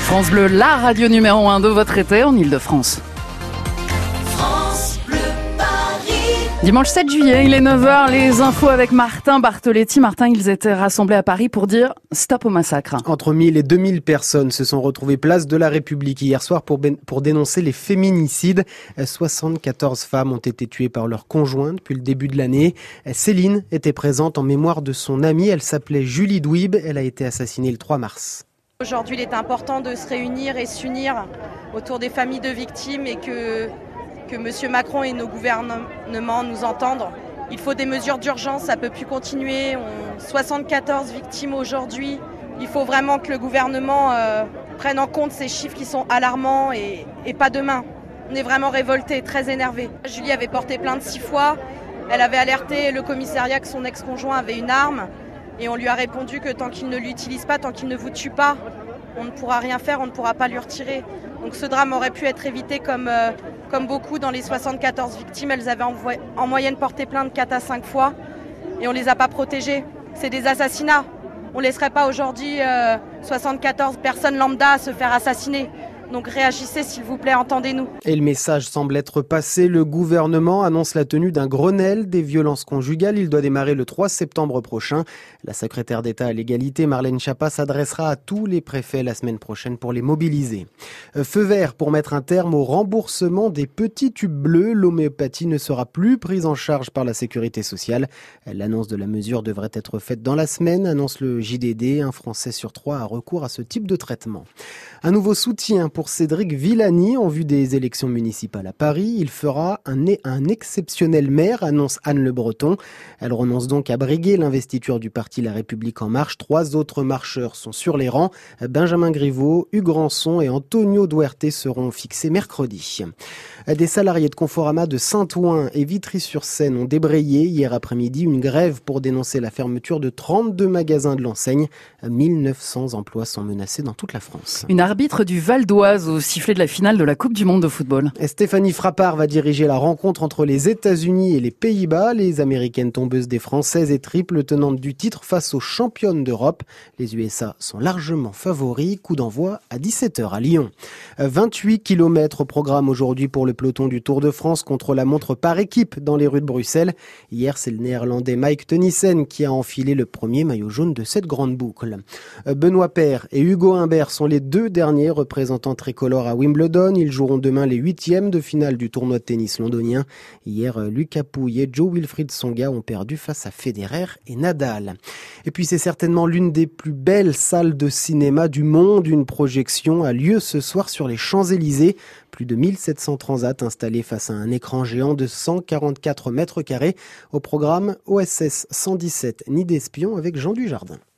France Bleu, la radio numéro 1 de votre été en Ile-de-France. Dimanche 7 juillet, il est 9h, les infos avec Martin Bartoletti. Martin, ils étaient rassemblés à Paris pour dire stop au massacre. Entre 1000 et 2000 personnes se sont retrouvées place de la République hier soir pour dénoncer les féminicides. 74 femmes ont été tuées par leur conjoint depuis le début de l'année. Céline était présente en mémoire de son amie. Elle s'appelait Julie Douib. Elle a été assassinée le 3 mars. Aujourd'hui, il est important de se réunir et s'unir autour des familles de victimes et que M. Macron et nos gouvernements nous entendent. Il faut des mesures d'urgence, ça ne peut plus continuer. 74 victimes aujourd'hui. Il faut vraiment que le gouvernement prenne en compte ces chiffres qui sont alarmants et pas demain. On est vraiment révoltés, très énervés. Julie avait porté plainte 6 fois. Elle avait alerté le commissariat que son ex-conjoint avait une arme. Et on lui a répondu que tant qu'il ne l'utilise pas, tant qu'il ne vous tue pas, on ne pourra rien faire, on ne pourra pas lui retirer. Donc ce drame aurait pu être évité comme beaucoup dans les 74 victimes. Elles avaient en moyenne porté plainte 4 à 5 fois et on ne les a pas protégées. C'est des assassinats. On ne laisserait pas aujourd'hui 74 personnes lambda se faire assassiner. Donc réagissez s'il vous plaît, entendez-nous. Et le message semble être passé. Le gouvernement annonce la tenue d'un Grenelle des violences conjugales. Il doit démarrer le 3 septembre prochain. La secrétaire d'État à l'égalité, Marlène Schiappa, s'adressera à tous les préfets la semaine prochaine pour les mobiliser. Feu vert pour mettre un terme au remboursement des petits tubes bleus. L'homéopathie ne sera plus prise en charge par la sécurité sociale. L'annonce de la mesure devrait être faite dans la semaine, annonce le JDD. Un Français sur 3 a recours à ce type de traitement. Un nouveau soutien pour Cédric Villani en vue des élections municipales à Paris. Il fera un exceptionnel maire, annonce Anne Le Breton. Elle renonce donc à briguer l'investiture du parti La République En Marche. 3 autres marcheurs sont sur les rangs. Benjamin Griveaux, Hugues Rançon et Antonio Duerte seront fixés mercredi. Des salariés de Conforama de Saint-Ouen et Vitry-sur-Seine ont débrayé hier après-midi une grève pour dénoncer la fermeture de 32 magasins de l'enseigne. 1900 emplois sont menacés dans toute la France. Une arbitre du Val d'Oise au sifflet de la finale de la Coupe du Monde de football. Stéphanie Frappard va diriger la rencontre entre les États-Unis et les Pays-Bas. Les Américaines tombeuses des Françaises et triples tenantes du titre face aux championnes d'Europe. Les USA sont largement favoris. Coup d'envoi à 17h à Lyon. 28 km au programme aujourd'hui pour le peloton du Tour de France contre la montre par équipe dans les rues de Bruxelles. Hier, c'est le Néerlandais Mike Teunissen qui a enfilé le premier maillot jaune de cette grande boucle. Benoît Paire et Hugo Humbert sont les 2 derniers représentants tricolores à Wimbledon. Ils joueront demain les 8e de finale du tournoi de tennis londonien. Hier, Lucas Pouille et Joe-Wilfried Tsonga ont perdu face à Federer et Nadal. Et puis c'est certainement l'une des plus belles salles de cinéma du monde. Une projection a lieu ce soir sur les Champs-Élysées. Plus de 1700 transats installés face à un écran géant de 144 mètres carrés. Au programme OSS 117 Nid d'espion avec Jean Dujardin.